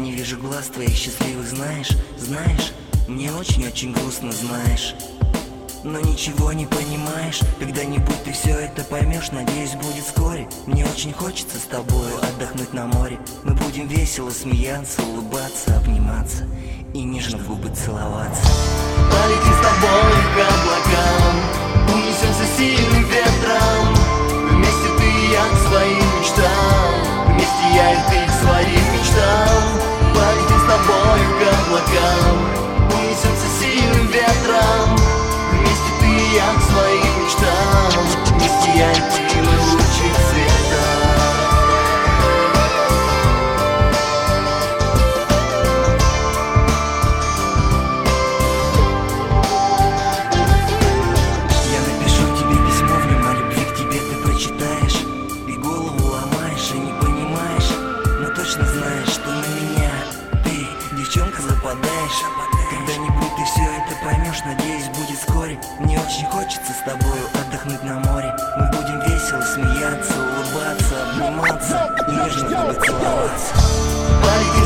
не вижу глаз твоих счастливых, знаешь, мне очень-очень грустно, знаешь. Но ничего не понимаешь, когда-нибудь ты все это поймешь, надеюсь, будет вскоре. Мне очень хочется с тобою отдохнуть на море. Мы будем весело смеяться, улыбаться, обниматься и нежно в губы целоваться. Полетим с тобой к облакам, унесемся сильным ветром. Вместе ты и я к своим мечтам, вместе я и ты к своим мечтам. Полетим с тобой к облакам, унесемся сильным ветром. Вместе ты и я к своим мечтам, вместе я и ты, мы лучи света. Я напишу тебе письмо, в нем о любви к тебе ты прочитаешь. И голову ломаешь, и не понимаешь, но точно знаешь, что на меня ты, девчонка, западаешь. Когда-нибудь ты все это поймешь, надеюсь, будет вскоре. Мне очень хочется с тобою отдохнуть на море. Мы будем весело смеяться, улыбаться, обниматься и нежно в губы целоваться. Полетим